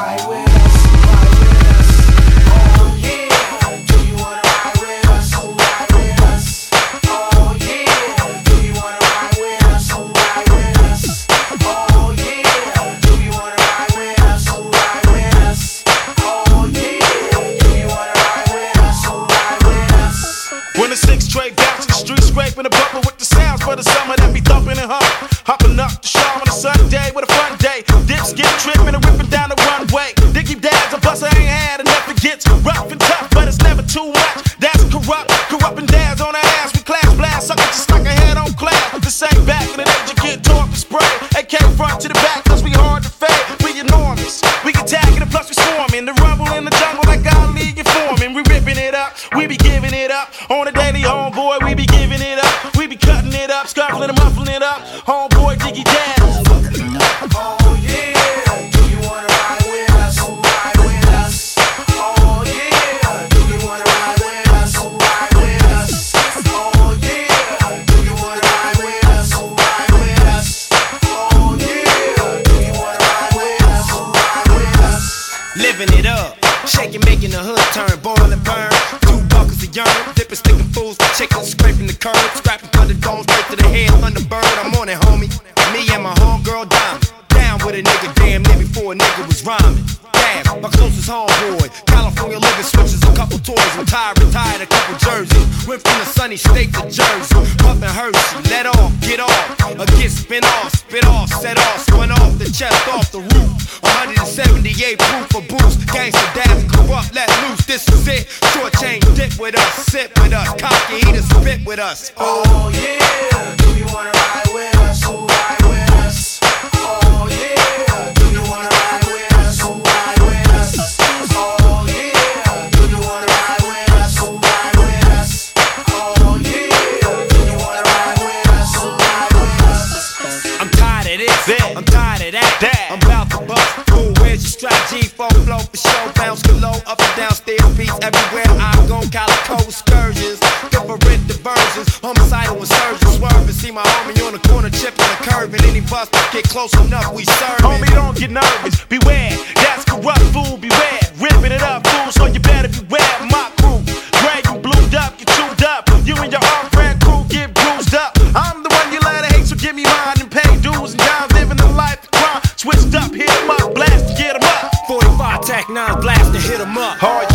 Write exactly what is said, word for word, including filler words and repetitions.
ride with us? Ride with us. Oh yeah. Do you wanna ride with us? Ride with us. Oh yeah. Do you wanna ride with us? Ride with us. Oh yeah. Do you wanna ride with us? Ride with us. Oh yeah. Do you wanna ride with us? Ride with us. When the six straight back to the street, scraping the bumper with the sounds for the summer that be thumping and humping. Hopping up the show on a Sunday with a fun day. Dips get tripping and ripping down the runway. Diggy dads, a bus I ain't had enough. It gets rough and tough, but it's never too much. That's corrupt, corrupting dads on our ass. We class blast, sucker just like a head on class. This ain't back in the day, you get tore up and spray. A K front to the back, cause we hard to fade. We enormous, we can tag it and plus we swarming. The rumble in the jungle like God league and forming. We ripping it up, we be giving it up. On a daily homeboy, we be giving it up. We be cutting it up, scuffling and muffling it up. Homeboy, diggy dad. Oh yeah, do you wanna ride with us? Ride with us. Oh yeah, do you wanna ride with us? Ride with us. Oh yeah, do you wanna ride with us? Ride with us. Oh yeah, do you wanna ride with us? Ride with us. Living it up, shaking, making the hood turn, boil and burn. Two buckets of urine, dipping, sticking fools for chickens, scraping the curb, scrapping thunder domes, straight to the head, thunderbird. I'm on it, homie. Me and my homegirl Diamond, down with a nigga damn near before a nigga was rhyming. Damn, my closest homeboy, California living switches a couple toys, retired, retired a couple jerseys. Went from the sunny state to Jersey, puffin' Hershey, let off, get off, or get spin off, spit off, set off, spun off the chest, off the roof. one seventy-eight proof for boost, gangsta dads corrupt, let loose. This is it, short chain, dip with us, sip with us, cocky eater, spit with us. Oh yeah, do you wanna ride with us? Ride with us. Oh yeah, do you wanna ride with us? Ride with us. Oh yeah, do you wanna ride with us? Ride with us. Oh yeah, do you wanna ride with us? Ride with us. I'm tired of this, I'm tired of that, that. I'm about to bust. Ooh, where's your strap? G-four flow for show, bounce below, up and down, stairs, beats everywhere I go. Calico excursions, different diversions, homicidal insurgents, swerving. See my homie on the corner, chipping the curve, and any bus get close enough, we serving. Homie, don't get nervous, beware. That's corrupt, fool, beware. Ripping it up, fool, so you better beware. My crew, gray, you blued up, you chewed up. You and your old friend crew get bruised up. I'm the one you let hate, so give me mine and pay dues and dimes, living the life of crime. Switched up, hit 'em up, blast to get 'em up. forty-five tack nine blast to hit 'em up. Hard